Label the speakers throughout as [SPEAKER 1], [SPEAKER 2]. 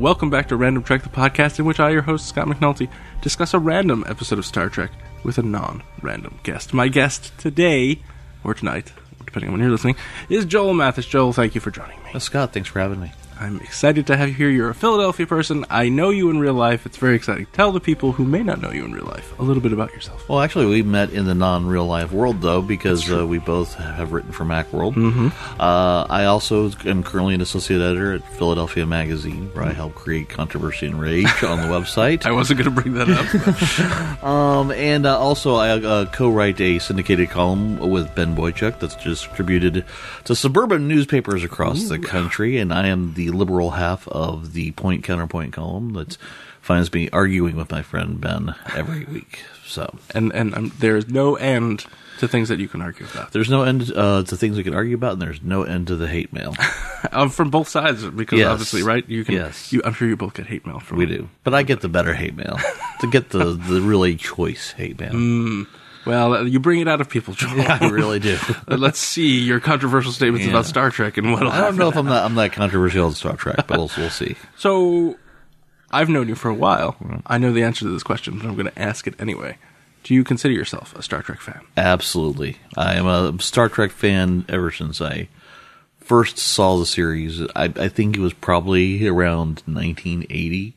[SPEAKER 1] welcome back to Random Trek, the podcast in which I, your host, Scott McNulty, discuss a random episode of Star Trek with a non-random guest. My guest today, or tonight, depending on when you're listening, is Joel Mathis. Joel, thank you for joining me.
[SPEAKER 2] Scott, thanks for having me.
[SPEAKER 1] I'm excited to have you here. You're a Philadelphia person. I know you in real life. It's very exciting. Tell the people who may not know you in real life a little bit about yourself.
[SPEAKER 2] Well, actually, we met in the non-real life world, though, because we both have written for Macworld.
[SPEAKER 1] Mm-hmm.
[SPEAKER 2] I also am currently an associate editor at Philadelphia Magazine, where I help create controversy and rage on the website.
[SPEAKER 1] I wasn't going to bring that up.
[SPEAKER 2] And also, I co-write a syndicated column with Ben Boychuk that's distributed to suburban newspapers across the country, and I am the liberal half of the Point Counterpoint column that finds me arguing with my friend Ben every week. So,
[SPEAKER 1] and there's no end to things that you can argue about.
[SPEAKER 2] There's no end to things we can argue about, and there's no end to the hate mail.
[SPEAKER 1] From both sides, because
[SPEAKER 2] yes.
[SPEAKER 1] obviously, right? You can.
[SPEAKER 2] Yes.
[SPEAKER 1] I'm sure you both get hate mail from.
[SPEAKER 2] We do, but I get the better hate mail. To get the really choice hate mail.
[SPEAKER 1] Well, you bring it out of people, Joel.
[SPEAKER 2] Yeah, I really do.
[SPEAKER 1] Let's see your controversial statements about Star Trek and what.
[SPEAKER 2] I don't know if I'm that controversial on Star Trek, but we'll see.
[SPEAKER 1] So, I've known you for a while. I know the answer to this question, but I'm going to ask it anyway. Do you consider yourself a Star Trek fan?
[SPEAKER 2] Absolutely. I am a Star Trek fan ever since I first saw the series. I think it was probably around 1980.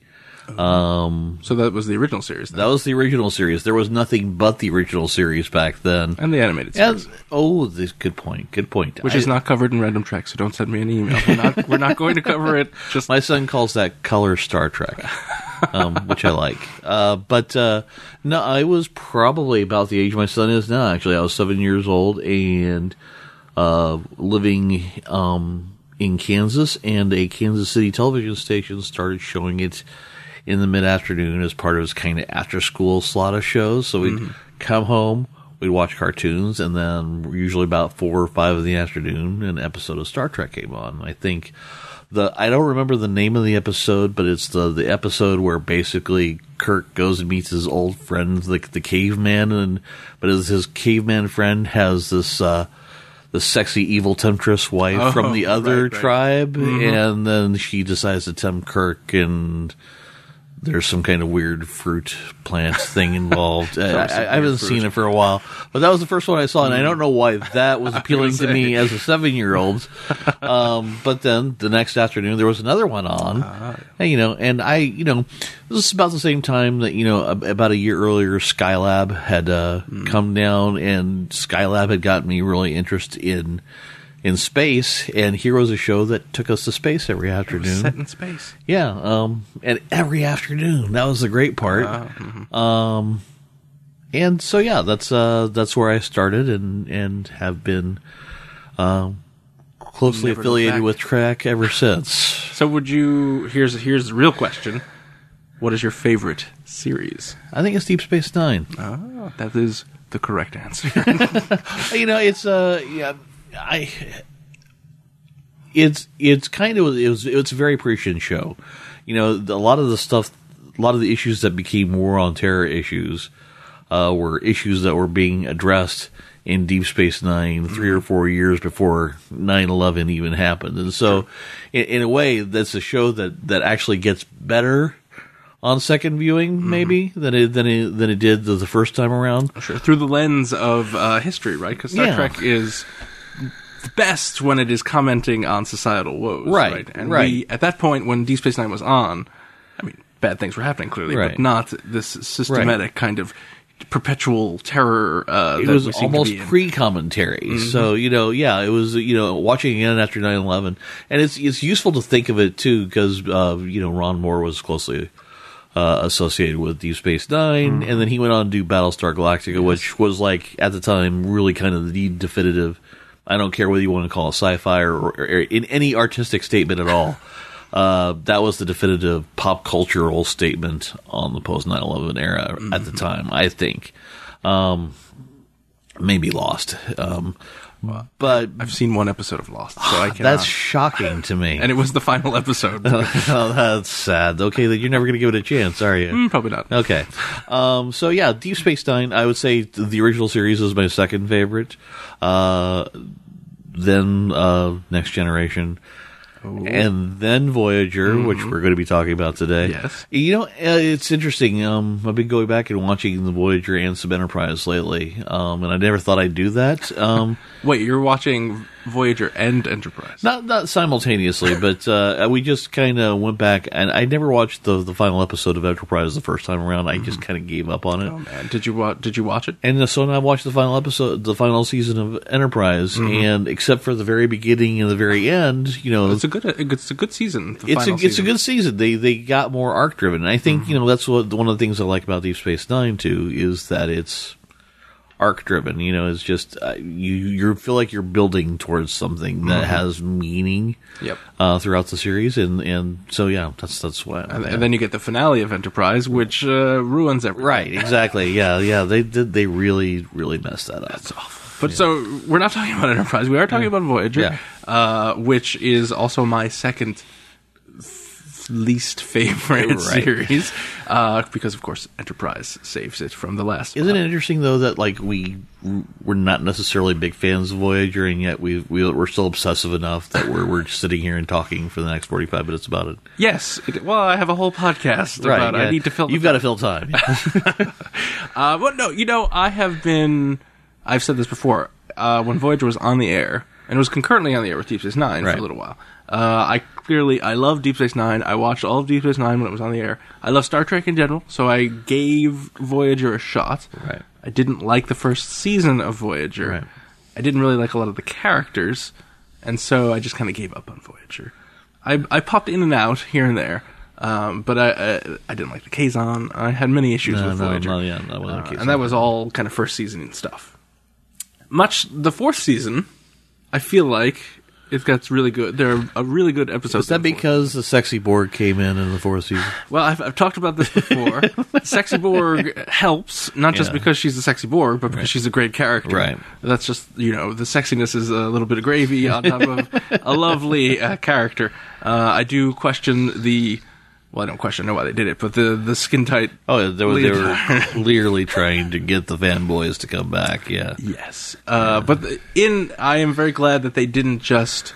[SPEAKER 1] So that was the original series then?
[SPEAKER 2] That was the original series. There was nothing but the original series back then.
[SPEAKER 1] And the animated series.
[SPEAKER 2] Good point. Good point.
[SPEAKER 1] Which is not covered in Random Trek, so don't send me an email. We're not going to cover it. Just
[SPEAKER 2] my son calls that color Star Trek, which I like. No, I was probably about the age my son is now, actually. I was 7 years old and living in Kansas, and a Kansas City television station started showing it in the mid-afternoon as part of his kind of after-school slot of shows. So we'd come home, we'd watch cartoons, and then usually about 4 or 5 in the afternoon, an episode of Star Trek came on. I think I don't remember the name of the episode, but it's the episode where basically Kirk goes and meets his old friend, the caveman, but his caveman friend has this the sexy evil temptress wife from the other tribe, and then she decides to tempt Kirk, and there's some kind of weird fruit plant thing involved. I haven't seen it for a while, but that was the first one I saw, and I don't know why that was appealing to me as a 7-year-old. But then the next afternoon there was another one on, and this is about the same time that about a year earlier Skylab had come down, and Skylab had gotten me really interested in space, and Heroes, a show that took us to space every afternoon. It was
[SPEAKER 1] set in space.
[SPEAKER 2] Yeah, and every afternoon. That was the great part. And so that's where I started and have been closely affiliated with Trek ever since.
[SPEAKER 1] So here's the real question. What is your favorite series?
[SPEAKER 2] I think it's Deep Space Nine.
[SPEAKER 1] Oh, that is the correct answer.
[SPEAKER 2] It's a very prescient show. A lot of the issues that became War on Terror issues were issues that were being addressed in Deep Space Nine 3 or 4 years before 9/11 even happened. And so, in a way, that's a show that actually gets better on second viewing, maybe, than it did the first time around.
[SPEAKER 1] Sure, through the lens of history, right? Because Star Trek is best when it is commenting on societal woes, right? And at that point, when Deep Space Nine was on, bad things were happening clearly, but not this systematic kind of perpetual terror.
[SPEAKER 2] It was almost pre-commentary. So, it was, watching again after 9/11. And it's useful to think of it, too, because, Ron Moore was closely associated with Deep Space Nine, and then he went on to do Battlestar Galactica, which was, at the time, really kind of the definitive, I don't care whether you want to call it sci-fi or in any artistic statement at all. That was the definitive pop cultural statement on the post 9/11 era at the time, I think. Maybe Lost. But
[SPEAKER 1] I've seen one episode of Lost, so I cannot.
[SPEAKER 2] That's shocking to me.
[SPEAKER 1] And it was the final episode.
[SPEAKER 2] Oh, that's sad. Okay, then you're never going to give it a chance, are you?
[SPEAKER 1] Probably not.
[SPEAKER 2] Okay. So yeah, Deep Space Nine, I would say the original series is my second favorite. Then Next Generation. and then Voyager, which we're going to be talking about today.
[SPEAKER 1] Yes.
[SPEAKER 2] It's interesting. I've been going back and watching the Voyager and some Enterprise lately, and I never thought I'd do that.
[SPEAKER 1] Wait, you're watching Voyager and Enterprise?
[SPEAKER 2] Not simultaneously, but we just kind of went back, and I never watched the final episode of Enterprise the first time around. I just kind of gave up on it.
[SPEAKER 1] Oh man, did you watch it?
[SPEAKER 2] And so now I watched the final episode, the final season of Enterprise, and except for the very beginning and the very end,
[SPEAKER 1] it's a good season.
[SPEAKER 2] It's a good season. They got more arc driven, and I think that's one of the things I like about Deep Space Nine too, is that it's arc driven. It's just you feel like you're building towards something that has meaning.
[SPEAKER 1] Yep.
[SPEAKER 2] Throughout the series, and so that's why.
[SPEAKER 1] And then you get the finale of Enterprise, which ruins everything.
[SPEAKER 2] Right. Exactly. Yeah. They really messed that up.
[SPEAKER 1] That's awful. But so we're not talking about Enterprise. We are talking about Voyager, which is also my second least favorite series, because of course Enterprise saves it from the last.
[SPEAKER 2] Isn't it interesting though that we're not necessarily big fans of Voyager, and yet we're still obsessive enough that we're sitting here and talking for the next 45 minutes about it?
[SPEAKER 1] Yes. Well, I have a whole podcast about it. I need to fill.
[SPEAKER 2] You've got to fill time.
[SPEAKER 1] Well, no. I've said this before. When Voyager was on the air, and it was concurrently on the air with Deep Space Nine for a little while. I love Deep Space Nine. I watched all of Deep Space Nine when it was on the air. I love Star Trek in general, so I gave Voyager a shot.
[SPEAKER 2] Right.
[SPEAKER 1] I didn't like the first season of Voyager.
[SPEAKER 2] Right.
[SPEAKER 1] I didn't really like a lot of the characters, and so I just kind of gave up on Voyager. I popped in and out here and there, but I didn't like the Kazon. I had many issues with Voyager.
[SPEAKER 2] That wasn't the case.
[SPEAKER 1] And that was all kind of first season stuff. The fourth season, I feel like it gets really good. There are a really good episode.
[SPEAKER 2] Is that because the Sexy Borg came in the fourth season?
[SPEAKER 1] Well, I've talked about this before. Sexy Borg helps, not just because she's a sexy Borg, but because she's a great character.
[SPEAKER 2] Right.
[SPEAKER 1] That's just, the sexiness is a little bit of gravy on top of a lovely character. I do question I don't know why they did it, but the skin tight.
[SPEAKER 2] Oh, they were clearly trying to get the fanboys to come back. Yeah.
[SPEAKER 1] Yes. But I am very glad that they didn't just.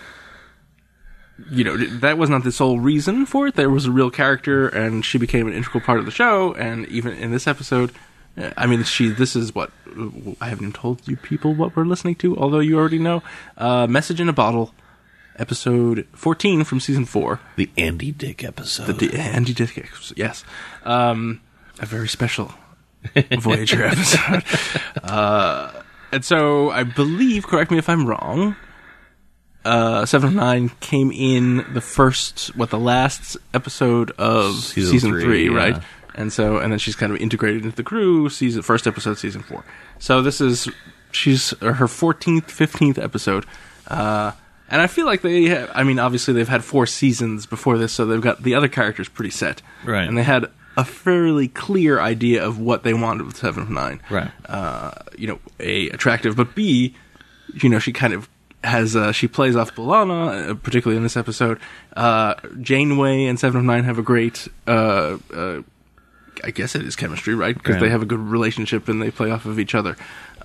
[SPEAKER 1] That was not the sole reason for it. There was a real character, and she became an integral part of the show. And even in this episode, this is what I haven't even told you people what we're listening to, although you already know. Message in a Bottle. Episode 14 from season 4.
[SPEAKER 2] The Andy Dick episode.
[SPEAKER 1] The Andy Dick episode, yes. A very special Voyager episode. And so I believe, correct me if I'm wrong, 7 of 9 came in the last episod of season 3, right? And then she's kind of integrated into the crew, first episode, season 4. So she's her 14th, 15th episode. And I feel like obviously they've had 4 seasons before this, so they've got the other characters pretty set.
[SPEAKER 2] Right.
[SPEAKER 1] And they had a fairly clear idea of what they wanted with 7 of 9.
[SPEAKER 2] Right.
[SPEAKER 1] A, attractive, but B, she kind of has, she plays off B'Elanna, particularly in this episode. Janeway and 7 of 9 have a great, I guess it is chemistry, right? Because they have a good relationship and they play off of each other.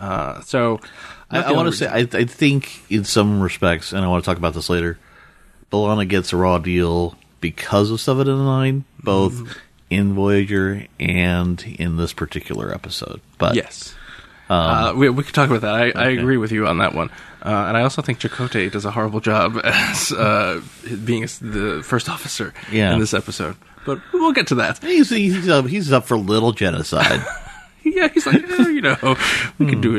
[SPEAKER 1] I want to say,
[SPEAKER 2] I think in some respects, and I want to talk about this later, B'Elanna gets a raw deal because of 7 of 9, both in Voyager and in this particular episode. But
[SPEAKER 1] yes. We could talk about that. I agree with you on that one. And I also think Chakotay does a horrible job as being the first officer in this episode. But we'll get to that.
[SPEAKER 2] He's up for little genocide.
[SPEAKER 1] Yeah, he's like, we can do it.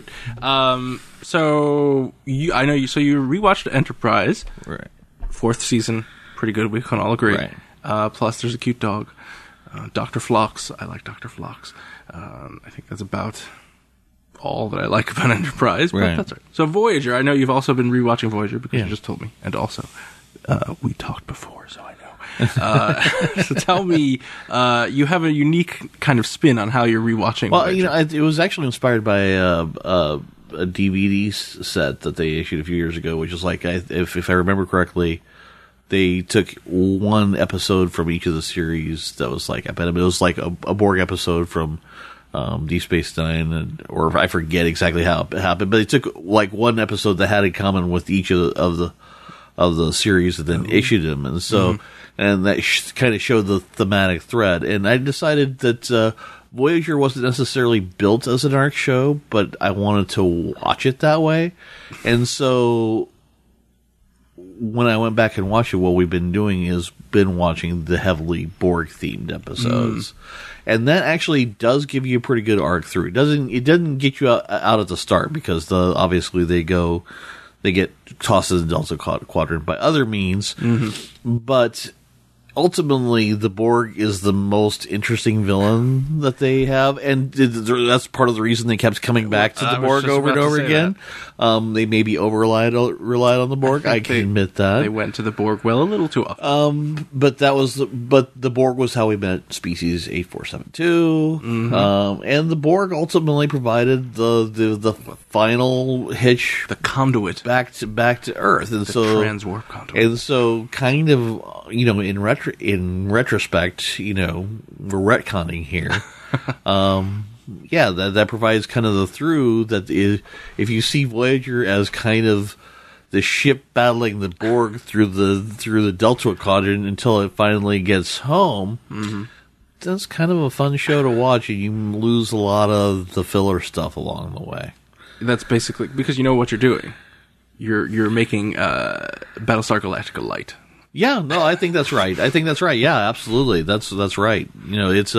[SPEAKER 1] So you rewatched Enterprise,
[SPEAKER 2] right?
[SPEAKER 1] 4th season, pretty good. We can all agree.
[SPEAKER 2] Right.
[SPEAKER 1] Plus, there's a cute dog, Dr. Phlox. I like Dr. Phlox. I think that's about all that I like about Enterprise. But that's right. So Voyager, I know you've also been rewatching Voyager because you just told me, and also we talked before, so I know. So tell me, you have a unique kind of spin on how you're rewatching.
[SPEAKER 2] Well, it was actually inspired by a DVD set that they issued a few years ago, which is like, if I remember correctly, they took one episode from each of the series that was like, it was like a Borg episode from Deep Space Nine, or I forget exactly how it happened, but they took like one episode that had in common with each of the series and then issued them, and so and that kind of showed the thematic thread. And I decided that Voyager wasn't necessarily built as an arc show, but I wanted to watch it that way, and so when I went back and watched it, what we've been doing is been watching the heavily Borg themed episodes, and that actually does give you a pretty good arc through. It doesn't get you out at the start because obviously they get tossed in the Delta Quadrant by other means, but ultimately the Borg is the most interesting villain that they have, and that's part of the reason they kept coming back to the Borg over and over again. They maybe relied on the Borg. I can admit that
[SPEAKER 1] they went to the Borg a little too often.
[SPEAKER 2] But the Borg was how we met species 8472, and the Borg ultimately provided the final hitch,
[SPEAKER 1] the conduit
[SPEAKER 2] back to Earth, and
[SPEAKER 1] the transwarp conduit.
[SPEAKER 2] And so, kind of, in retrospect, we're retconning here. That provides kind of the through that if you see Voyager as kind of the ship battling the Borg through the Delta Quadrant until it finally gets home, that's kind of a fun show to watch, and you lose a lot of the filler stuff along the way.
[SPEAKER 1] That's basically because you know what you're doing. You're making Battlestar Galactica light.
[SPEAKER 2] Yeah, no, I think that's right. Yeah, absolutely. That's right. It's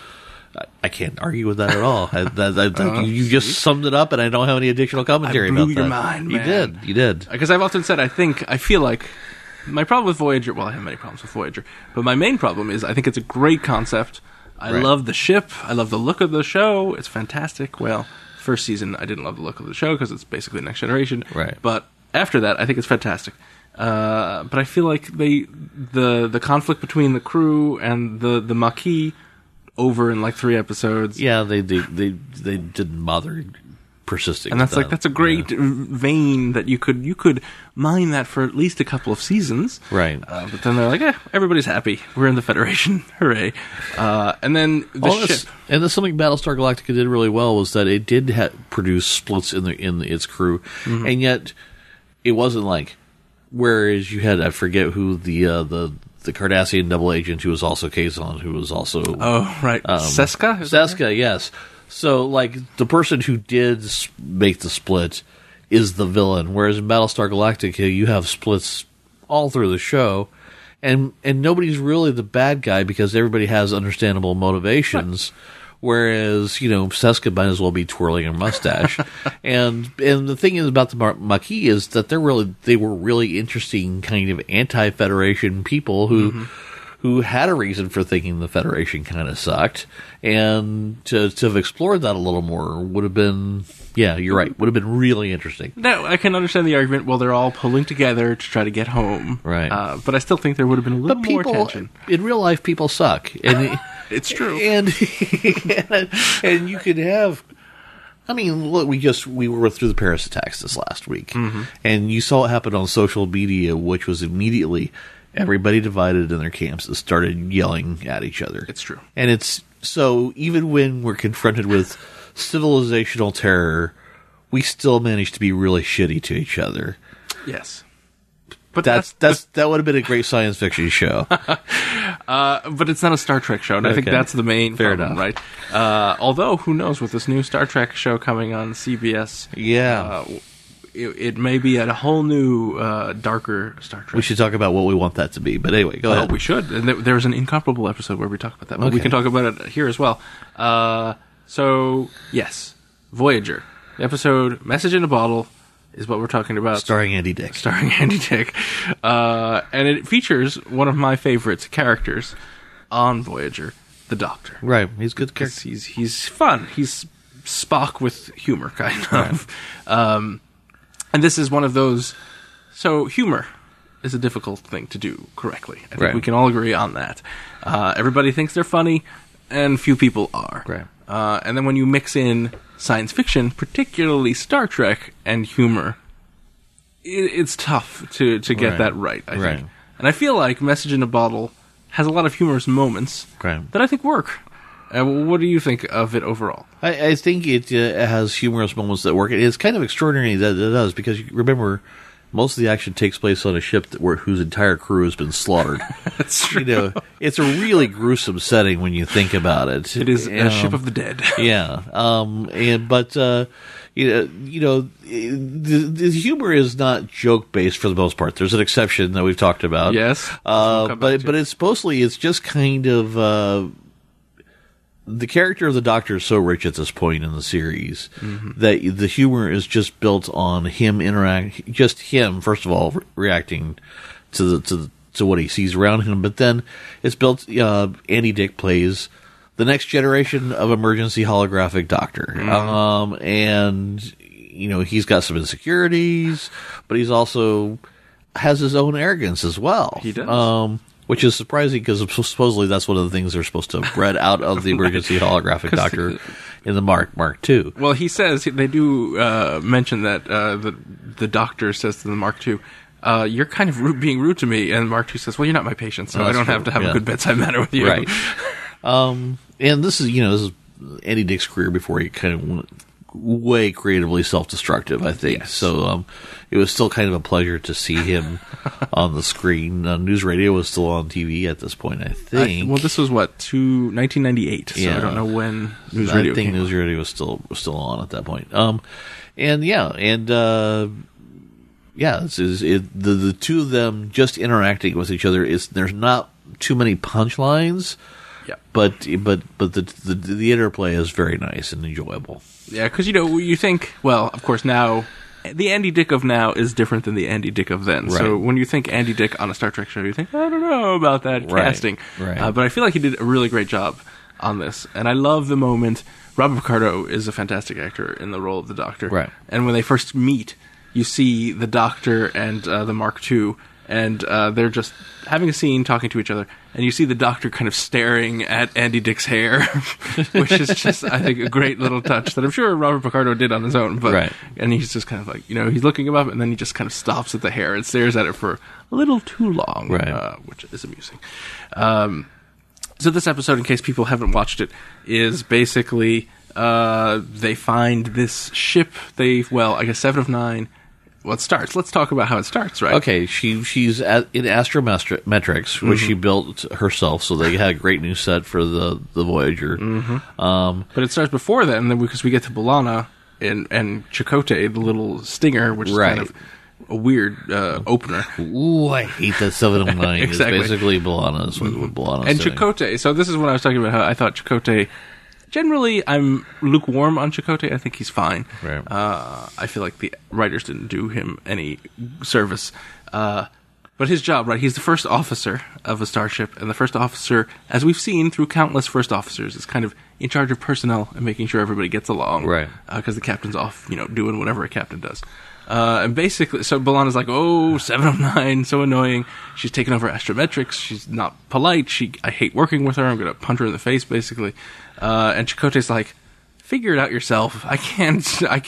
[SPEAKER 2] I can't argue with that at all. You just summed it up, and I don't have any additional commentary about that.
[SPEAKER 1] I blew your mind,
[SPEAKER 2] man. You did.
[SPEAKER 1] Because I've often said, I feel like my problem with Voyager, well, I have many problems with Voyager, but my main problem is I think it's a great concept. I love the ship. I love the look of the show. It's fantastic. Well, first season, I didn't love the look of the show because it's basically Next Generation.
[SPEAKER 2] Right.
[SPEAKER 1] But after that, I think it's fantastic. But I feel like the conflict between the crew and the Maquis over in like 3 episodes.
[SPEAKER 2] Yeah, they didn't bother persisting.
[SPEAKER 1] And that's a great vein that you could mine that for at least a couple of seasons.
[SPEAKER 2] Right.
[SPEAKER 1] But then they're like, everybody's happy. We're in the Federation. Hooray. And then the ship.
[SPEAKER 2] And that's something Battlestar Galactica did really well was that it did produce splits in its crew, and yet it wasn't like. Whereas you had, I forget who the Cardassian double agent who was also Kazon, who was also...
[SPEAKER 1] Oh, right. Seska?
[SPEAKER 2] Seska, yes. So, like, the person who did make the split is the villain, whereas in Battlestar Galactica, you have splits all through the show, and nobody's really the bad guy because everybody has understandable motivations. Right. Whereas, Seska might as well be twirling a mustache. and the thing is about the Maquis is that they were really interesting kind of anti-Federation people who had a reason for thinking the Federation kind of sucked. And to have explored that a little more would have been, yeah, you're right, would have been really interesting.
[SPEAKER 1] No, I can understand the argument, well, they're all pulling together to try to get home.
[SPEAKER 2] Right.
[SPEAKER 1] But I still think there would have been a little more tension.
[SPEAKER 2] In real life, people suck. And
[SPEAKER 1] it's true.
[SPEAKER 2] And you could have... I mean, look, we were through the Paris attacks this last week. And you saw it happen on social media, which was immediately... Everybody divided in their camps and started yelling at each other.
[SPEAKER 1] It's true.
[SPEAKER 2] And it's... So, even when we're confronted with civilizational terror, we still manage to be really shitty to each other.
[SPEAKER 1] Yes.
[SPEAKER 2] But that would have been a great science fiction show.
[SPEAKER 1] But it's not a Star Trek show, and I think that's the main problem, right? Although, who knows, with this new Star Trek show coming on CBS...
[SPEAKER 2] Yeah.
[SPEAKER 1] It may be at a whole new, darker Star Trek.
[SPEAKER 2] We should talk about what we want that to be. But anyway, go ahead.
[SPEAKER 1] We should. And there's an incomparable episode where we talk about that. But we can talk about it here as well. So, yes. Voyager. The episode Message in a Bottle is what we're talking about.
[SPEAKER 2] Starring Andy Dick.
[SPEAKER 1] And it features one of my favorite characters on Voyager, the Doctor.
[SPEAKER 2] Right. He's a good character.
[SPEAKER 1] He's fun. He's Spock with humor, kind of. Right. And this is one of those... So, humor is a difficult thing to do correctly. I think we can all agree on that. Everybody thinks they're funny, and few people are.
[SPEAKER 2] Right.
[SPEAKER 1] And then when you mix in science fiction, particularly Star Trek, and humor, it's tough to get that right, I think. And I feel like Message in a Bottle has a lot of humorous moments that I think work. What do you think of it overall?
[SPEAKER 2] I think it has humorous moments that work. It's kind of extraordinary that it does, because remember, most of the action takes place on a ship whose entire crew has been slaughtered.
[SPEAKER 1] That's true.
[SPEAKER 2] It's a really gruesome setting when you think about it.
[SPEAKER 1] It is a ship of the dead.
[SPEAKER 2] Yeah. The humor is not joke based for the most part. There's an exception that we've talked about.
[SPEAKER 1] Yes.
[SPEAKER 2] But it's mostly just kind of the character of the Doctor is so rich at this point in the series that the humor is just built on him first of all reacting to what he sees around him, but then it's built. Andy Dick plays the next generation of emergency holographic Doctor, and he's got some insecurities, but he's also has his own arrogance as well.
[SPEAKER 1] He does.
[SPEAKER 2] Which is surprising because supposedly that's one of the things they're supposed to bred out of the emergency holographic Doctor in the Mark II.
[SPEAKER 1] Well, he says, they do mention that the Doctor says to the Mark II, you're kind of being rude to me. And Mark II says, well, you're not my patient, so I don't have to have a good bedside manner with you.
[SPEAKER 2] Right. And this is Andy Dick's career before he kind of went way creatively self-destructive, I think. Yes. So it was still kind of a pleasure to see him on the screen. News Radio was still on TV at this point, I think.
[SPEAKER 1] Well, this was 1998, so I don't know when News Radio came.
[SPEAKER 2] I think News Radio was still on at that point. The two of them just interacting with each other there's not too many punchlines.
[SPEAKER 1] Yeah,
[SPEAKER 2] but the interplay is very nice and enjoyable.
[SPEAKER 1] Yeah, because you think, well, of course now the Andy Dick of now is different than the Andy Dick of then. Right. So when you think Andy Dick on a Star Trek show, you think, I don't know about that casting.
[SPEAKER 2] Right.
[SPEAKER 1] But I feel like he did a really great job on this, and I love the moment. Robert Picardo is a fantastic actor in the role of the Doctor.
[SPEAKER 2] Right.
[SPEAKER 1] And when they first meet, you see the Doctor and the Mark II. And they're just having a scene, talking to each other, and you see the Doctor kind of staring at Andy Dick's hair, which is just, I think, a great little touch that I'm sure Robert Picardo did on his own. But and he's just kind of like, he's looking him up, and then he just kind of stops at the hair and stares at it for a little too long, which is amusing. So this episode, in case people haven't watched it, is basically they find this ship. I guess 7 of 9. Well, it starts. Let's talk about how it starts, right?
[SPEAKER 2] Okay, she's in Astrometrics, which she built herself, so they had a great new set for the Voyager.
[SPEAKER 1] But it starts before then, because we get to B'Elanna and Chakotay, the little stinger, which is kind of a weird opener.
[SPEAKER 2] Ooh, I hate that 709.
[SPEAKER 1] Exactly.
[SPEAKER 2] It's basically B'Elanna's what B'Elanna's
[SPEAKER 1] and
[SPEAKER 2] saying.
[SPEAKER 1] Chakotay. So this is what I was talking about, how I thought Chakotay... Generally, I'm lukewarm on Chakotay. I think he's fine.
[SPEAKER 2] Right.
[SPEAKER 1] I feel like the writers didn't do him any service. But his job, right, he's the first officer of a starship, and the first officer, as we've seen through countless first officers, is kind of in charge of personnel and making sure everybody gets along.
[SPEAKER 2] Right.
[SPEAKER 1] Because the captain's off, doing whatever a captain does. And basically, so B'Elanna's like, 7 of 9, so annoying. She's taken over Astrometrics. She's not polite. I hate working with her. I'm going to punch her in the face, basically. And Chakotay's like, figure it out yourself. I can't,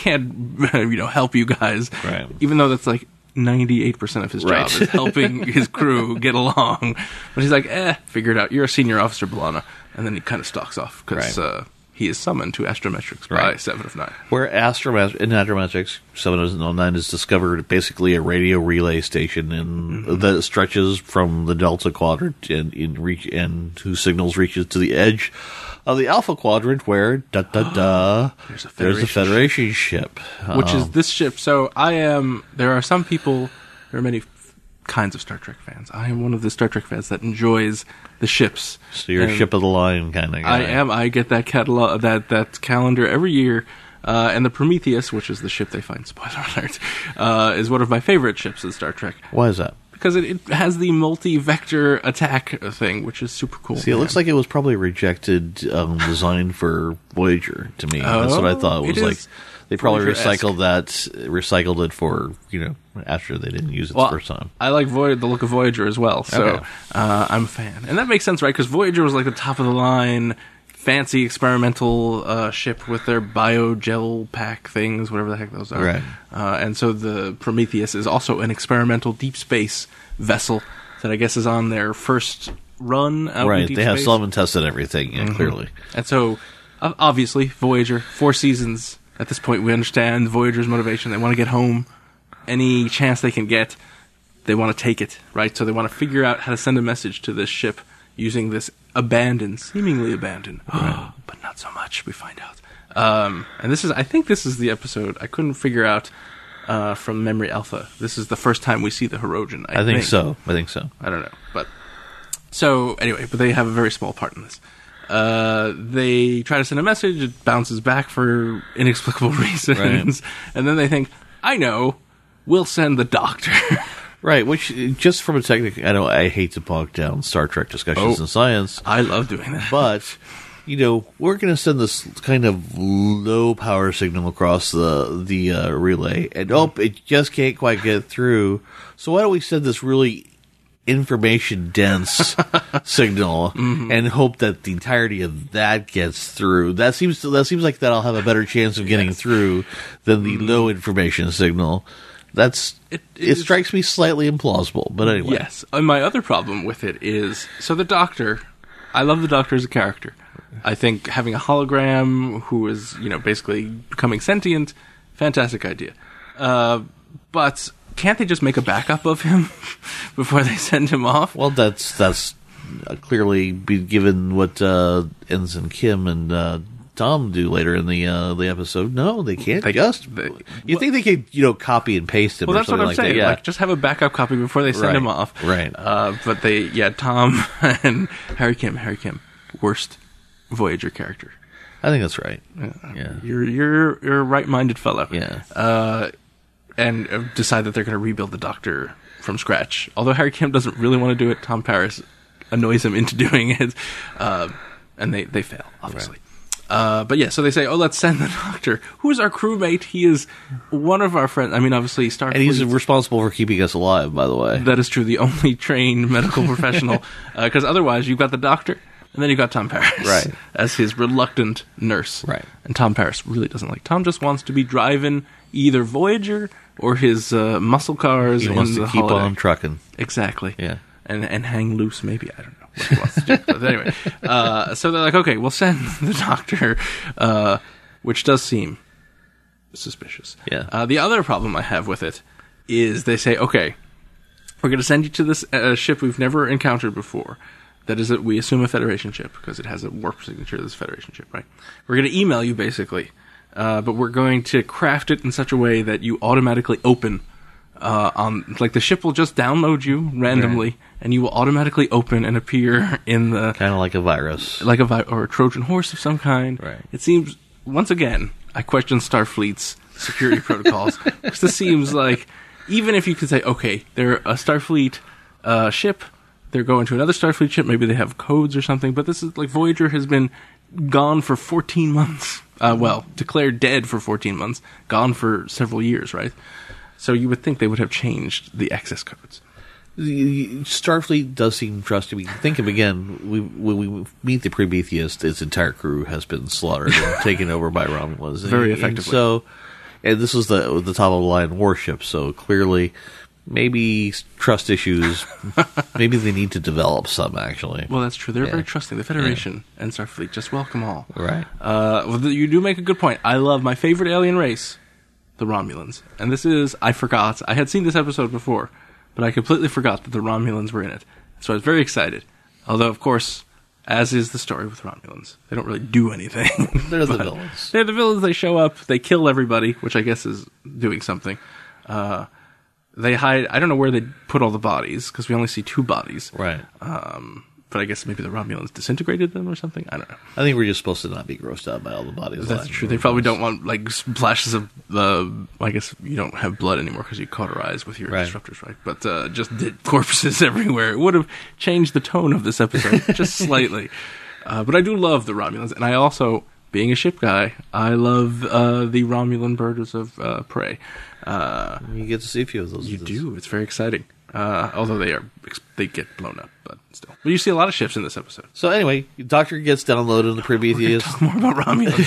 [SPEAKER 1] help you guys.
[SPEAKER 2] Right.
[SPEAKER 1] Even though that's like 98% of his job is helping his crew get along. But he's like, figure it out. You're a senior officer, B'Elanna. And then he kind of stalks off because he is summoned to Astrometrics by 7 of 9.
[SPEAKER 2] Where in Astrometrics, 7 of 9 is discovered basically a radio relay station that stretches from the Delta Quadrant and whose signals reaches to the edge of the Alpha Quadrant, where there's a Federation ship,
[SPEAKER 1] which is this ship. So there are some people. There are many kinds of Star Trek fans. I am one of the Star Trek fans that enjoys the ships.
[SPEAKER 2] So you're a ship of the line kind of guy.
[SPEAKER 1] I am. I get that catalog, that calendar every year. And the Prometheus, which is the ship they find, spoiler alert, is one of my favorite ships in Star Trek.
[SPEAKER 2] Why is that?
[SPEAKER 1] Because it has the multi-vector attack thing, which is super cool.
[SPEAKER 2] See, it looks like it was probably a rejected design for Voyager to me. That's what I thought. It was like they probably recycled it for, after they didn't use it the first time.
[SPEAKER 1] I like the look of Voyager as well, so I'm a fan. And that makes sense, right? Because Voyager was like the top of the line, fancy experimental ship with their biogel pack things, whatever the heck those are.
[SPEAKER 2] Right.
[SPEAKER 1] And so the Prometheus is also an experimental deep space vessel that I guess is on their first run out in deep space.
[SPEAKER 2] They have some and tested everything, clearly.
[SPEAKER 1] And so, obviously, Voyager, 4 seasons. At this point, we understand Voyager's motivation. They want to get home. any chance they can get, they want to take it, right? So they want to figure out how to send a message to this ship using this seemingly abandoned, but not so much, we find out. And I think this is the episode I couldn't figure out from Memory Alpha. This is the first time we see the Hirogen, I think
[SPEAKER 2] so. I
[SPEAKER 1] don't know. But so anyway, but they have a very small part in this. They try to send a message, it bounces back for inexplicable reasons, right. And then they think, I know, we'll send the Doctor.
[SPEAKER 2] Right, which, just from a technical, I hate to bog down Star Trek discussions in science.
[SPEAKER 1] I love doing that.
[SPEAKER 2] But, we're going to send this kind of low power signal across the relay, and it just can't quite get through. So why don't we send this really information dense signal and hope that the entirety of that gets through? That seems like that'll have a better chance of getting through than the low information signal. It strikes me slightly implausible, but anyway.
[SPEAKER 1] Yes. And my other problem with it is, so the Doctor, I love the Doctor as a character. I think having a hologram who is, basically becoming sentient, fantastic idea. But can't they just make a backup of him before they send him off?
[SPEAKER 2] Well, that's clearly given what Ensign Kim and Tom do later in the episode. No, they can't. You think they could, copy and paste him?
[SPEAKER 1] Well, that's what I'm
[SPEAKER 2] like
[SPEAKER 1] saying.
[SPEAKER 2] That, yeah.
[SPEAKER 1] Like, just have a backup copy before they send him off.
[SPEAKER 2] Right.
[SPEAKER 1] But Tom and Harry Kim, worst Voyager character.
[SPEAKER 2] I think that's right. Yeah.
[SPEAKER 1] You're a right-minded fellow.
[SPEAKER 2] Yeah.
[SPEAKER 1] And decide that they're going to rebuild the Doctor from scratch. Although Harry Kim doesn't really want to do it, Tom Paris annoys him into doing it, and they fail, obviously. Right. But yeah, so they say, let's send the Doctor. Who's our crewmate? He is one of our friends. I mean, obviously, Starfleet.
[SPEAKER 2] And he's responsible for keeping us alive, by the way.
[SPEAKER 1] That is true. The only trained medical professional. Because otherwise, you've got the Doctor, and then you've got Tom Paris.
[SPEAKER 2] Right.
[SPEAKER 1] As his reluctant nurse.
[SPEAKER 2] Right.
[SPEAKER 1] And Tom Paris really doesn't like. Tom just wants to be driving either Voyager or his muscle cars.
[SPEAKER 2] He wants to keep on trucking.
[SPEAKER 1] Exactly.
[SPEAKER 2] Yeah.
[SPEAKER 1] And hang loose, maybe. I don't know what he wants to do. But anyway, so they're like, okay, we'll send the Doctor, which does seem suspicious.
[SPEAKER 2] Yeah.
[SPEAKER 1] The other problem I have with it is they say, okay, we're going to send you to this ship we've never encountered before. That is, we assume a Federation ship, because it has a warp signature of this Federation ship, right? We're going to email you, basically, but we're going to craft it in such a way that you automatically open the ship will just download you randomly, right. And you will automatically open and appear in the...
[SPEAKER 2] Kind of like a virus.
[SPEAKER 1] Or a Trojan horse of some kind.
[SPEAKER 2] Right.
[SPEAKER 1] It seems, once again, I question Starfleet's security protocols, because this seems like, even if you could say, okay, they're a Starfleet ship, they're going to another Starfleet ship, maybe they have codes or something, but this is like Voyager has been gone for 14 months. Declared dead for 14 months, gone for several years, right? So you would think they would have changed the access codes.
[SPEAKER 2] Starfleet does seem trusty. Think of, again, when we meet the Prometheus, its entire crew has been slaughtered and taken over by Romulans.
[SPEAKER 1] Very effectively.
[SPEAKER 2] And this was the top of the line warship, so clearly maybe trust issues, maybe they need to develop some, actually.
[SPEAKER 1] Well, that's true. They're very trusting. The Federation and Starfleet just welcome all.
[SPEAKER 2] Right.
[SPEAKER 1] You do make a good point. I love my favorite alien race, the Romulans. And this is, I forgot. I had seen this episode before, but I completely forgot that the Romulans were in it. So I was very excited. Although, of course, as is the story with Romulans, they don't really do anything.
[SPEAKER 2] They're the villains.
[SPEAKER 1] They're the villains. They show up. They kill everybody, which I guess is doing something. They hide. I don't know where they put all the bodies, because we only see 2 bodies.
[SPEAKER 2] Right.
[SPEAKER 1] But I guess maybe the Romulans disintegrated them or something. I don't know.
[SPEAKER 2] I think we're just supposed to not be grossed out by all the bodies.
[SPEAKER 1] That's true. They probably don't want splashes of I guess you don't have blood anymore because you cauterize with your disruptors, right? But just dead corpses everywhere. It would have changed the tone of this episode just slightly. But I do love the Romulans, and I also, being a ship guy, I love the Romulan birds of prey.
[SPEAKER 2] You get to see a few of those.
[SPEAKER 1] You do. It's very exciting. Although they get blown up, but still. But you see a lot of ships in this episode.
[SPEAKER 2] So anyway, Doctor gets downloaded in the Prometheus.
[SPEAKER 1] Talk more about Romulans.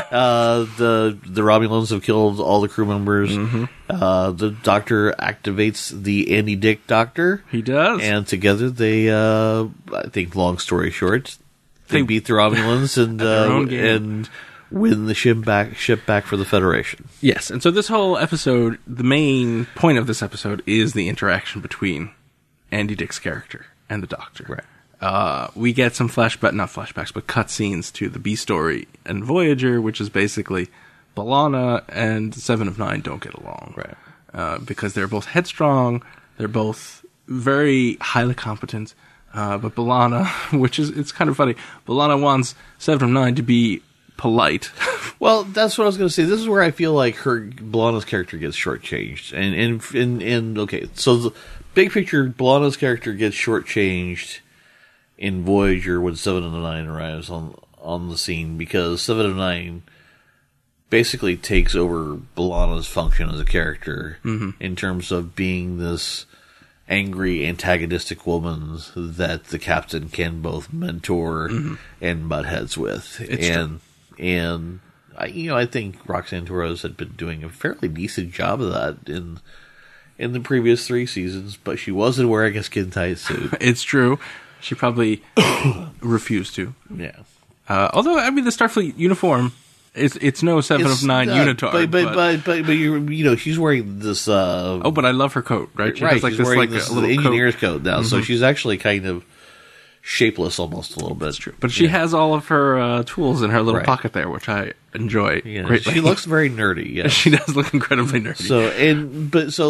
[SPEAKER 2] The Romulans have killed all the crew members.
[SPEAKER 1] Mm-hmm.
[SPEAKER 2] The Doctor activates the Andy Dick Doctor.
[SPEAKER 1] He does.
[SPEAKER 2] And together they, I think, long story short, they beat the Romulans and win the ship back for the Federation.
[SPEAKER 1] Yes, and so this whole episode, the main point of this episode is the interaction between Andy Dick's character and the Doctor.
[SPEAKER 2] Right.
[SPEAKER 1] We get some not flashbacks, but cutscenes to the B story and Voyager, which is basically B'Elanna and Seven of Nine don't get along.
[SPEAKER 2] Right.
[SPEAKER 1] Because they're both headstrong, they're both very highly competent, but B'Elanna, it's kind of funny, B'Elanna wants Seven of Nine to be polite.
[SPEAKER 2] Well, that's what I was going to say. This is where I feel like B'Elanna's character gets shortchanged. And okay, so the big picture, B'Elanna's character gets shortchanged in Voyager when Seven of Nine arrives on the scene, because Seven of Nine basically takes over B'Elanna's function as a character in terms of being this angry, antagonistic woman that the captain can both mentor and butt heads with. And I think Roxanne Torres had been doing a fairly decent job of that in the previous 3 seasons, but she wasn't wearing a skin-tight suit.
[SPEAKER 1] It's true. She probably refused to.
[SPEAKER 2] Yeah.
[SPEAKER 1] Although, I mean, the Starfleet uniform, it's no Seven of Nine unitard.
[SPEAKER 2] But she's wearing this...
[SPEAKER 1] but I love her coat, right?
[SPEAKER 2] She has
[SPEAKER 1] like this, like
[SPEAKER 2] this
[SPEAKER 1] a little
[SPEAKER 2] engineer's coat now, so she's actually kind of shapeless almost a little bit.
[SPEAKER 1] That's true. But she has all of her tools in her little pocket there, which I enjoy greatly.
[SPEAKER 2] She looks very nerdy, yeah.
[SPEAKER 1] She does look incredibly nerdy.
[SPEAKER 2] So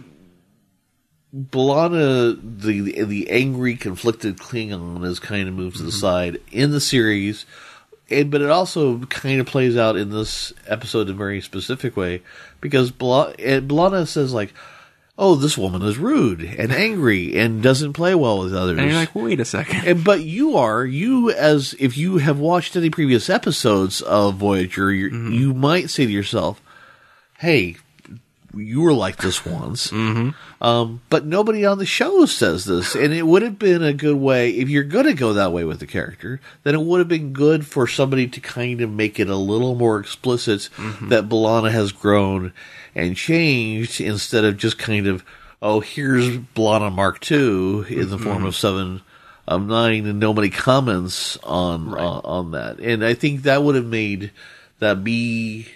[SPEAKER 2] B'Elanna, the angry, conflicted Klingon, is kind of moved to the side in the series, but it also kind of plays out in this episode in a very specific way, because B'Elanna says, like, oh, this woman is rude and angry and doesn't play well with others.
[SPEAKER 1] And you're like, wait a second.
[SPEAKER 2] But if you have watched any previous episodes of Voyager, you might say to yourself, hey, you were like this once. But nobody on the show says this. And it would have been a good way, if you're going to go that way with the character, then it would have been good for somebody to kind of make it a little more explicit that B'Elanna has grown and changed, instead of just kind of, oh, here's B'Elanna Mark II in the form of Seven of Nine, and nobody comments on that. And I think that would have made that B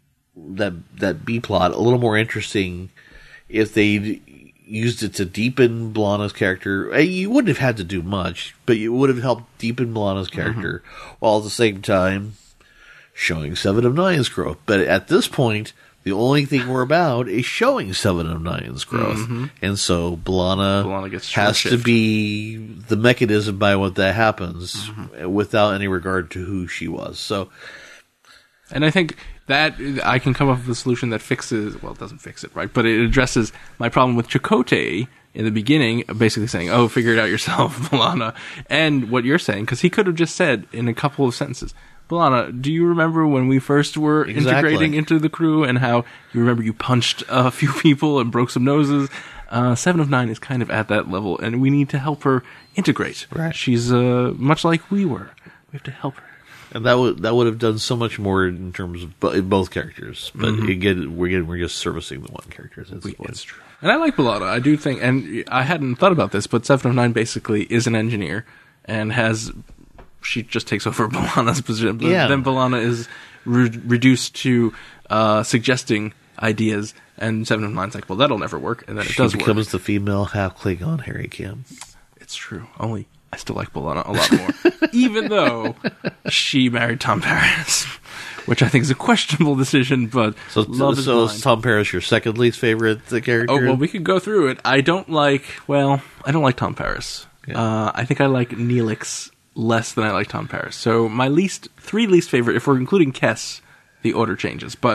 [SPEAKER 2] plot a little more interesting if they'd used it to deepen B'Elanna's character. You wouldn't have had to do much, but it would have helped deepen B'Elanna's character while at the same time showing Seven of Nine's growth. But at this point, the only thing we're about is showing Seven of Nine's growth. And so B'Elanna has to be the mechanism by what that happens without any regard to who she was. So,
[SPEAKER 1] and I think that I can come up with a solution that fixes, well, it doesn't fix it, right? But it addresses my problem with Chakotay in the beginning, basically saying, oh, figure it out yourself, B'Elanna. And what you're saying, because he could have just said in a couple of sentences, B'Elanna, do you remember when we first were integrating into the crew, and how you remember you punched a few people and broke some noses? Seven of Nine is kind of at that level, and we need to help her integrate.
[SPEAKER 2] Right.
[SPEAKER 1] She's much like we were. We have to help her.
[SPEAKER 2] And that would have done so much more in terms of both characters. But again, we're just servicing the one character. That's
[SPEAKER 1] true. And I like B'Elanna. I do think, and I hadn't thought about this, but Seven of Nine basically is an engineer and she just takes over B'Elanna's position.
[SPEAKER 2] Yeah.
[SPEAKER 1] Then B'Elanna is reduced to suggesting ideas, and Seven of Nine's like, well, that'll never work, and then it does work.
[SPEAKER 2] She becomes the female half-Klingon Harry Kim.
[SPEAKER 1] It's true. Only I still like B'Elanna a lot more, even though she married Tom Paris, which I think is a questionable decision, but love is blind.
[SPEAKER 2] Is Tom Paris your second least favorite character?
[SPEAKER 1] Oh, well, we could go through it. I don't like Tom Paris. Yeah. I think I like Neelix less than I like Tom Paris. So my three least favorite, if we're including Kes, the order changes. But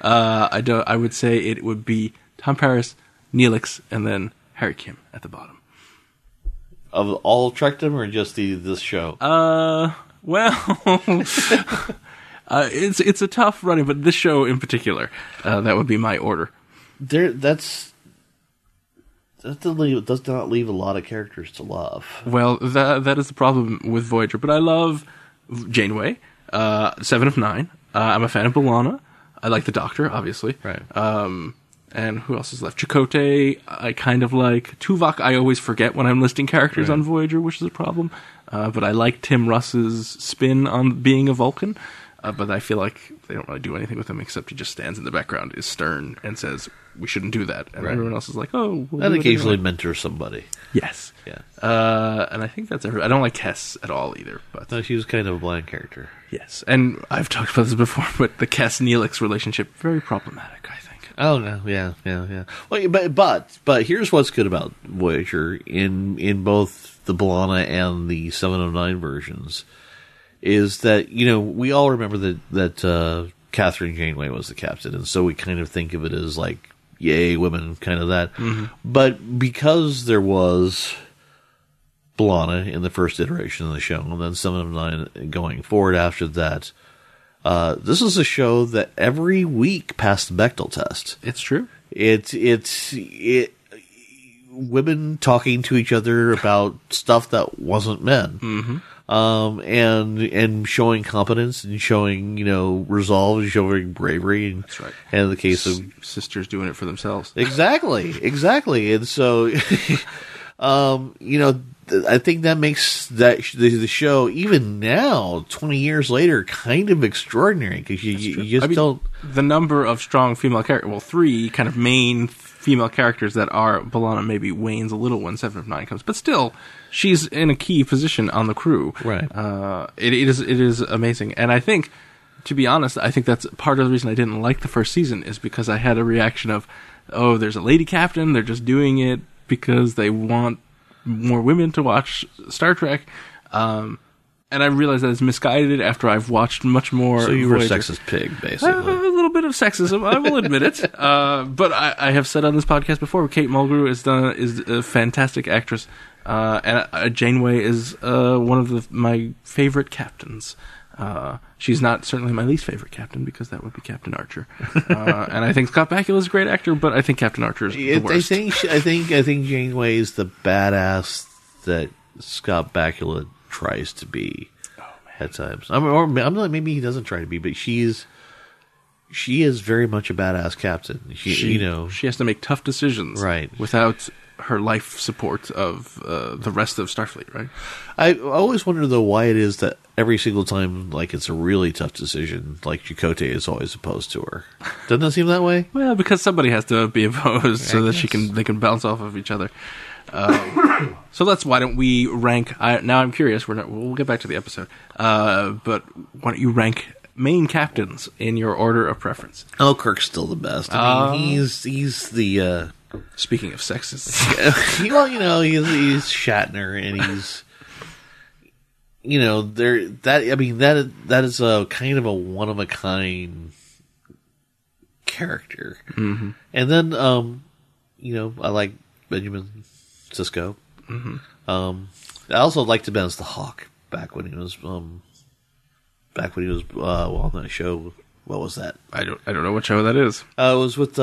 [SPEAKER 1] I would say it would be Tom Paris, Neelix, and then Harry Kim at the bottom.
[SPEAKER 2] Of all Trekdom, or just this show?
[SPEAKER 1] Well, it's a tough running, but this show in particular, that would be my order.
[SPEAKER 2] That does not leave a lot of characters to love.
[SPEAKER 1] Well, that is the problem with Voyager. But I love Janeway, Seven of Nine. I'm a fan of B'Elanna. I like the Doctor, obviously.
[SPEAKER 2] Right.
[SPEAKER 1] And who else is left? Chakotay, I kind of like. Tuvok, I always forget when I'm listing characters on Voyager, which is a problem. But I like Tim Russ's spin on being a Vulcan. but I feel like they don't really do anything with him except he just stands in the background, is stern, and says, we shouldn't do that. And everyone else is like, oh, we'll
[SPEAKER 2] and occasionally mentor somebody.
[SPEAKER 1] Yes.
[SPEAKER 2] Yeah.
[SPEAKER 1] And I think that's everything. I don't like Kess at all either. But
[SPEAKER 2] no, she was kind of a bland character.
[SPEAKER 1] Yes. And I've talked about this before, but the Kess-Neelix relationship, very problematic, I think.
[SPEAKER 2] Oh, no. Yeah. Well, but here's what's good about Voyager in both the B'Elanna and the 709 versions, is that, we all remember that Catherine Janeway was the captain, and so we kind of think of it as like, yay, women, kind of that. Mm-hmm. But because there was B'Elanna in the first iteration of the show, and then 709 going forward after that, this is a show that every week passed the Bechdel test.
[SPEAKER 1] It's true.
[SPEAKER 2] It's women talking to each other about stuff that wasn't men.
[SPEAKER 1] Mm-hmm.
[SPEAKER 2] And showing competence and showing, resolve and showing bravery. And,
[SPEAKER 1] that's right.
[SPEAKER 2] And in the case of
[SPEAKER 1] sisters doing it for themselves.
[SPEAKER 2] Exactly. And so, I think that makes the show, even now, 20 years later, kind of extraordinary, because you just don't.
[SPEAKER 1] The number of strong female characters, well, 3 kind of main female characters that are B'Elanna maybe wanes a little when 7 of 9 comes, but still, she's in a key position on the crew.
[SPEAKER 2] Right.
[SPEAKER 1] It is amazing, and I think, to be honest, I think that's part of the reason I didn't like the first season, is because I had a reaction of, oh, there's a lady captain, they're just doing it because they want more women to watch Star Trek. And I realized that it's misguided after I've watched much more.
[SPEAKER 2] So you were
[SPEAKER 1] Voyager.
[SPEAKER 2] a sexist pig, basically.
[SPEAKER 1] A little bit of sexism, I will admit it. But I have said on this podcast before, Kate Mulgrew is a fantastic actress, and Janeway is one of my favorite captains. She's not certainly my least favorite captain, because that would be Captain Archer. And I think Scott Bakula is a great actor, but I think Captain Archer is the worst.
[SPEAKER 2] I think Janeway is the badass that Scott Bakula tries to be at times. I'm not. Maybe he doesn't try to be, but she is very much a badass captain. She
[SPEAKER 1] has to make tough decisions,
[SPEAKER 2] right,
[SPEAKER 1] without her life support of the rest of Starfleet, right?
[SPEAKER 2] I always wonder, though, why it is that every single time, like, it's a really tough decision, like Chakotay is always opposed to her. Doesn't it seem that way?
[SPEAKER 1] Well, because somebody has to be opposed so that they can bounce off of each other. So why don't we rank? Now I'm curious. We'll get back to the episode. But why don't you rank main captains in your order of preference?
[SPEAKER 2] Oh, Kirk's still the best. I mean, he's the.
[SPEAKER 1] Speaking of sexist,
[SPEAKER 2] well, he's Shatner, and he's, that is a kind of a one of a kind character.
[SPEAKER 1] Mm-hmm.
[SPEAKER 2] And then, I like Benjamin Sisko.
[SPEAKER 1] Mm-hmm.
[SPEAKER 2] I also liked him as the Hawk back when he was on that show. What was that?
[SPEAKER 1] I don't know what show that is.
[SPEAKER 2] It was with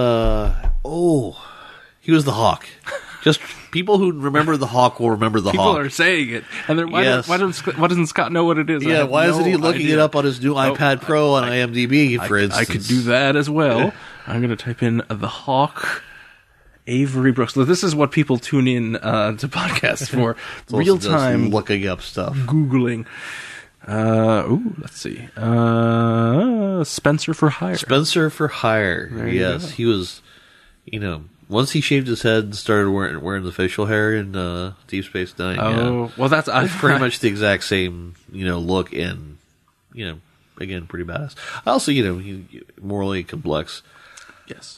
[SPEAKER 2] he was the Hawk. Just people who remember the Hawk will remember the
[SPEAKER 1] Hawk.
[SPEAKER 2] Hawk.
[SPEAKER 1] People are saying it, and why doesn't Scott know what it is?
[SPEAKER 2] Yeah, why isn't he looking it up on his new iPad Pro on IMDb? For instance,
[SPEAKER 1] I could do that as well. I'm going to type in the Hawk. Avery Brooks. So this is what people tune in to podcasts for. Real time
[SPEAKER 2] looking up stuff,
[SPEAKER 1] Googling. Let's see. Spencer for Hire.
[SPEAKER 2] Spencer for Hire. Yes, he was. Once he shaved his head and started wearing the facial hair in Deep Space Nine.
[SPEAKER 1] Oh, well, that's
[SPEAKER 2] pretty much the exact same, look, and again, pretty badass. Also, he's morally complex.
[SPEAKER 1] Yes.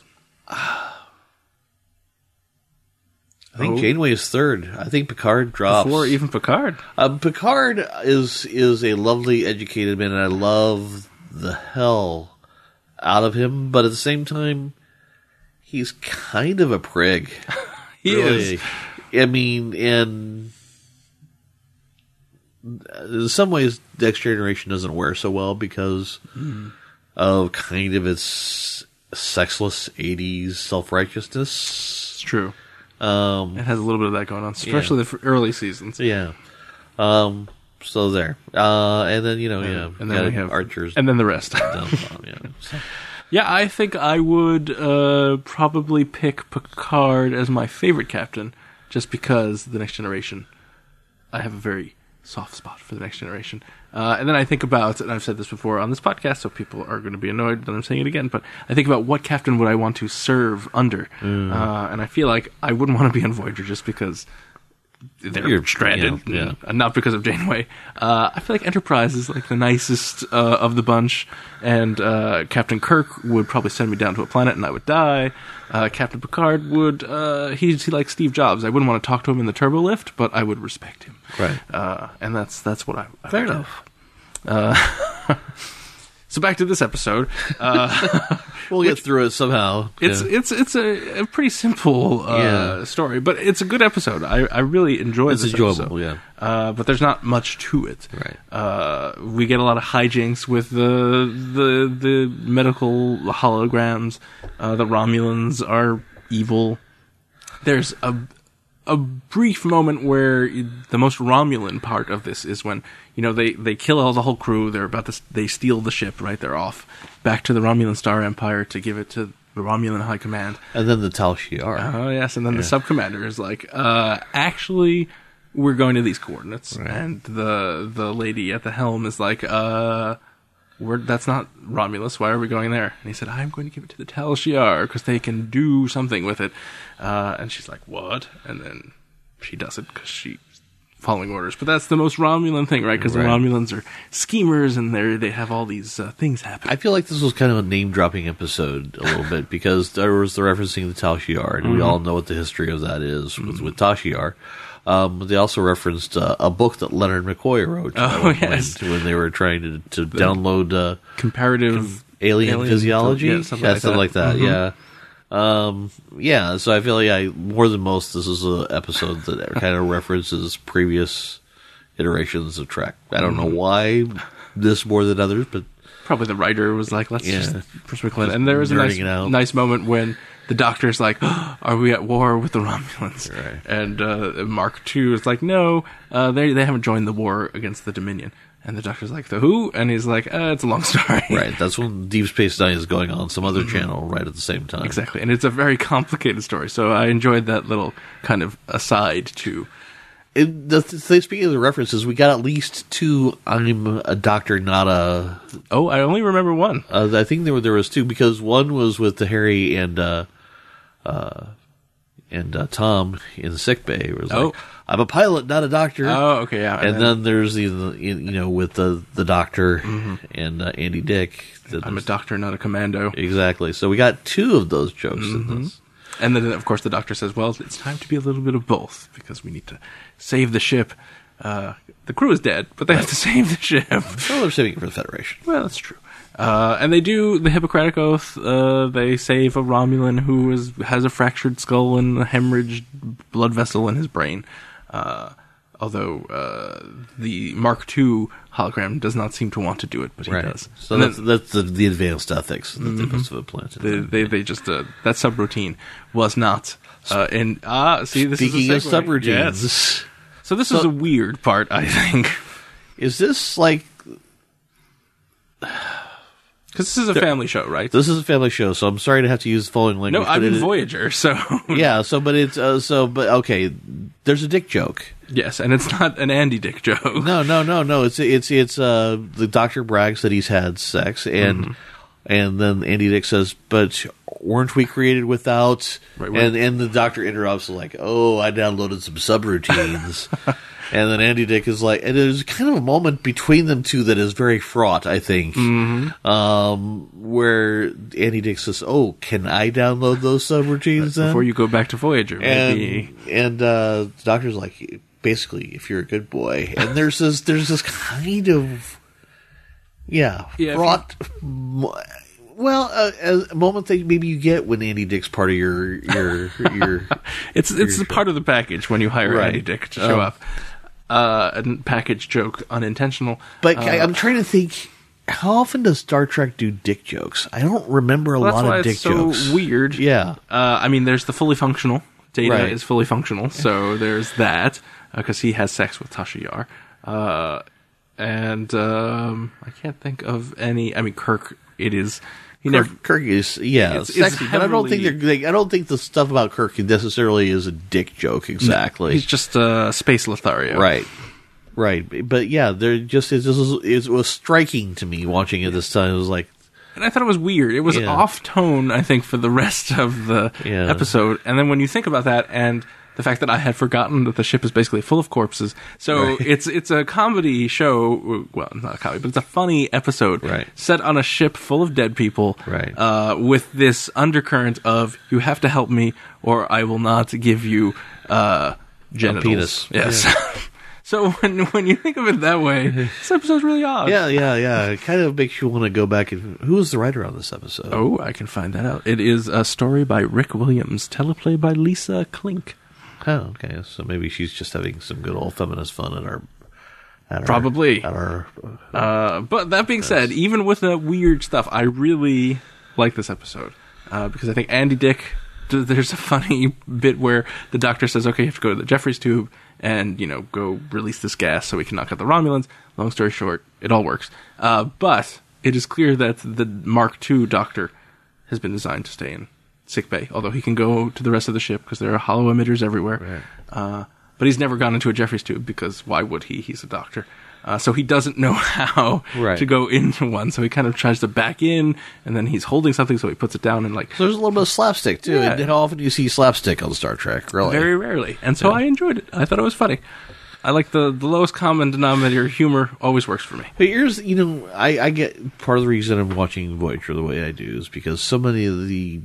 [SPEAKER 2] I think Janeway is third. I think Picard drops.
[SPEAKER 1] Before even Picard.
[SPEAKER 2] Picard is a lovely, educated man, and I love the hell out of him. But at the same time, he's kind of a prig.
[SPEAKER 1] He is.
[SPEAKER 2] I mean, and in some ways, Next Generation doesn't wear so well because of kind of its sexless 80s self-righteousness.
[SPEAKER 1] It's true. It has a little bit of that going on, especially the early seasons.
[SPEAKER 2] Yeah. So there. And then,
[SPEAKER 1] and then we have
[SPEAKER 2] Archers.
[SPEAKER 1] And then the rest. Yeah, I think I would probably pick Picard as my favorite captain, just because The Next Generation, I have a very soft spot for the next generation. And then I think about, and I've said this before on this podcast, so people are going to be annoyed that I'm saying it again, but I think about what captain would I want to serve under. And I feel like I wouldn't want to be on Voyager just because they're stranded, and not because of Janeway. I feel like Enterprise is like the nicest of the bunch, and Captain Kirk would probably send me down to a planet and I would die. Captain Picard would, he's like Steve Jobs. I wouldn't want to talk to him in the turbo lift, but I would respect him.
[SPEAKER 2] Right.
[SPEAKER 1] And that's what I
[SPEAKER 2] Fair enough.
[SPEAKER 1] So back to this episode.
[SPEAKER 2] We'll get through it somehow.
[SPEAKER 1] It's a pretty simple story, but it's a good episode. I really enjoyed this
[SPEAKER 2] enjoyable,
[SPEAKER 1] episode. But there's not much to it.
[SPEAKER 2] Right.
[SPEAKER 1] We get a lot of hijinks with the medical holograms. The Romulans are evil. There's a brief moment where the most Romulan part of this is when, they kill all the whole crew. They steal the ship, right? They're off back to the Romulan Star Empire to give it to the Romulan High Command.
[SPEAKER 2] And then the Tal Shiar.
[SPEAKER 1] Oh, yes. And then the sub-commander is like, actually, we're going to these coordinates. Right. And the lady at the helm is like, that's not Romulus. Why are we going there? And he said, I'm going to give it to the Tal Shiar because they can do something with it. And she's like, what? And then she does it because she's following orders. But that's the most Romulan thing, right? Because the Romulans are schemers and they have all these things happen.
[SPEAKER 2] I feel like this was kind of a name-dropping episode a little bit because there was the referencing the Tal Shiar, and we all know what the history of that is with Tal Shiar. They also referenced a book that Leonard McCoy wrote when they were trying to download
[SPEAKER 1] comparative
[SPEAKER 2] alien physiology, something like that. So I feel like more than most, this is an episode that kind of references previous iterations of Trek. I don't know why this more than others, but
[SPEAKER 1] probably the writer was like, let's just and there was a nice moment when the Doctor's like, are we at war with the Romulans?
[SPEAKER 2] Right.
[SPEAKER 1] And Mark II is like, no, they haven't joined the war against the Dominion. And the Doctor's like, the who? And he's like, it's a long story.
[SPEAKER 2] Right, that's when Deep Space Nine is going on some other channel right at the same time.
[SPEAKER 1] Exactly, and it's a very complicated story, so I enjoyed that little kind of aside to...
[SPEAKER 2] Speaking of the references, we got at least two I'm a Doctor, not a...
[SPEAKER 1] Oh, I only remember one.
[SPEAKER 2] I think there was two, because one was with the Harry and Tom in sickbay. It was like, I'm a pilot, not a doctor.
[SPEAKER 1] Oh, okay, yeah.
[SPEAKER 2] And then there's with the Doctor and Andy Dick.
[SPEAKER 1] I'm a doctor, not a commando.
[SPEAKER 2] Exactly. So we got two of those jokes in this.
[SPEAKER 1] And then, of course, the Doctor says, well, it's time to be a little bit of both, because we need to save the ship. The crew is dead, but they have to save the ship.
[SPEAKER 2] Well, they're saving it for the Federation.
[SPEAKER 1] Well, that's true. And they do the Hippocratic Oath. They save a Romulan who has a fractured skull and a hemorrhaged blood vessel in his brain. Although the Mark II hologram does not seem to want to do it, but he does.
[SPEAKER 2] So that's the advanced ethics that they must have implanted.
[SPEAKER 1] They just that subroutine was not. Speaking
[SPEAKER 2] of subroutines,
[SPEAKER 1] yes. So this is a weird part, I think.
[SPEAKER 2] Is this like?
[SPEAKER 1] Because this is a family show, right?
[SPEAKER 2] This is a family show, so I'm sorry to have to use the following language.
[SPEAKER 1] No, I'm in Voyager, so...
[SPEAKER 2] Yeah, but okay, there's a dick joke.
[SPEAKER 1] Yes, and it's not an Andy Dick joke.
[SPEAKER 2] No. It's the Doctor brags that he's had sex, and then Andy Dick says, but weren't we created without... Right, and the Doctor interrupts like, oh, I downloaded some subroutines. And then Andy Dick is like, and there's kind of a moment between them two that is very fraught, I think, where Andy Dick says, oh, can I download those subroutines then?
[SPEAKER 1] Before you go back to Voyager, maybe.
[SPEAKER 2] And the Doctor's like, basically, if you're a good boy. And there's this kind of, fraught... a moment that maybe you get when Andy Dick's part of your
[SPEAKER 1] it's a part of the package when you hire Andy Dick to show up. A package joke, unintentional.
[SPEAKER 2] But I'm trying to think, how often does Star Trek do dick jokes? I don't remember a lot of dick jokes.
[SPEAKER 1] It's so weird.
[SPEAKER 2] Yeah.
[SPEAKER 1] I mean, there's the fully functional. Data is fully functional, so there's that, because he has sex with Tasha Yar. And I can't think of any... I mean, Kirk, it is...
[SPEAKER 2] Kirk is sexy, but I don't think the stuff about Kirk necessarily is a dick joke exactly.
[SPEAKER 1] He's just Space Lothario,
[SPEAKER 2] right? Right, but yeah, there just it was striking to me watching it this time. It was like,
[SPEAKER 1] and I thought it was weird. It was off tone, I think, for the rest of the episode. And then when you think about that, and the fact that I had forgotten that the ship is basically full of corpses, so it's a comedy show. Well, not a comedy, but it's a funny episode set on a ship full of dead people, with this undercurrent of "you have to help me, or I will not give you genitals."
[SPEAKER 2] Penis.
[SPEAKER 1] Yes. Yeah. So when you think of it that way, this episode's really odd.
[SPEAKER 2] Yeah. It kind of makes you want to go back and... Who was the writer on this episode?
[SPEAKER 1] Oh, I can find that out. It is a story by Rick Williams, teleplay by Lisa Klink.
[SPEAKER 2] Oh, okay. So maybe she's just having some good old feminist fun at our...
[SPEAKER 1] Probably. But that being said, even with the weird stuff, I really like this episode. Because I think Andy Dick... There's a funny bit where the doctor says, okay, you have to go to the Jeffries tube and, go release this gas so we can knock out the Romulans. Long story short, it all works. But it is clear that the Mark II doctor has been designed to stay in sickbay, although he can go to the rest of the ship because there are hollow emitters everywhere. Right. But he's never gone into a Jeffries tube because why would he? He's a doctor. So he doesn't know how to go into one, so he kind of tries to back in, and then he's holding something, so he puts it down and
[SPEAKER 2] So there's a little bit of slapstick, too. Yeah. And how often do you see slapstick on Star Trek, really?
[SPEAKER 1] Very rarely. And so I enjoyed it. I thought it was funny. I like the lowest common denominator humor always works for me.
[SPEAKER 2] But here's, I get part of the reason I'm watching Voyager the way I do is because so many of the,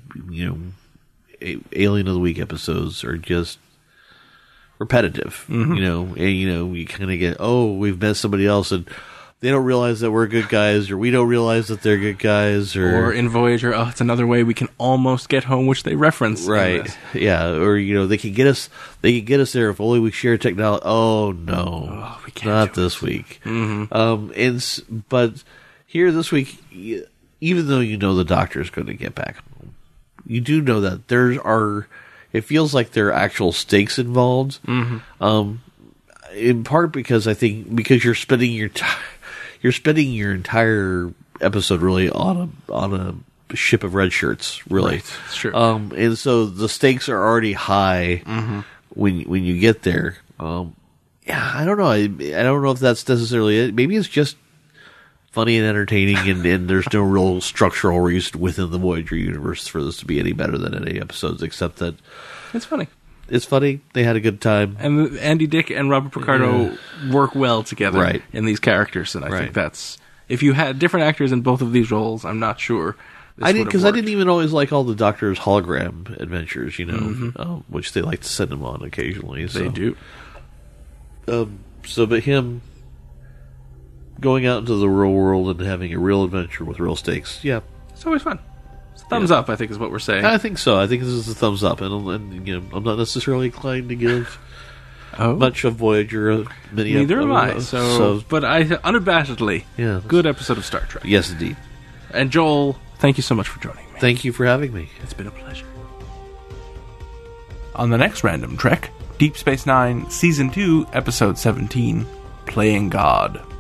[SPEAKER 2] Alien of the Week episodes are just repetitive, and you kind of get, we've met somebody else and they don't realize that we're good guys, or we don't realize that they're good guys, or
[SPEAKER 1] in Voyager, it's another way we can almost get home, which they reference,
[SPEAKER 2] right? Yeah, or they can get us there if only we share technology. Oh no,
[SPEAKER 1] we can't
[SPEAKER 2] not this week.
[SPEAKER 1] Mm-hmm.
[SPEAKER 2] But here this week, even though the doctor's going to get back home, you do know that it feels like there are actual stakes involved.
[SPEAKER 1] Mm-hmm.
[SPEAKER 2] In part because I think you're spending your entire episode really on a ship of red shirts, really.
[SPEAKER 1] Right. It's true.
[SPEAKER 2] And so the stakes are already high when you get there. I don't know. I don't know if that's necessarily it. Maybe it's just funny and entertaining, and there's no real structural reason within the Voyager universe for this to be any better than any episodes, except that
[SPEAKER 1] it's funny.
[SPEAKER 2] It's funny. They had a good time.
[SPEAKER 1] And Andy Dick and Robert Picardo work well together in these characters, and I think that's... If you had different actors in both of these roles, I'm not sure
[SPEAKER 2] I didn't even always like all the Doctor's hologram adventures, which they like to send him on occasionally. So.
[SPEAKER 1] They do.
[SPEAKER 2] But him going out into the real world and having a real adventure with real stakes,
[SPEAKER 1] it's always fun. Thumbs up, I think, is what we're saying.
[SPEAKER 2] I think so. I think this is a thumbs up, and I'm not necessarily inclined to give much of Voyager.
[SPEAKER 1] Neither am I. But I unabashedly, good episode of Star Trek.
[SPEAKER 2] Yes, indeed.
[SPEAKER 1] And Joel, thank you so much for joining me.
[SPEAKER 2] Thank you for having me.
[SPEAKER 1] It's been a pleasure. On the next Random Trek, Deep Space Nine, Season 2, Episode 17, Playing God.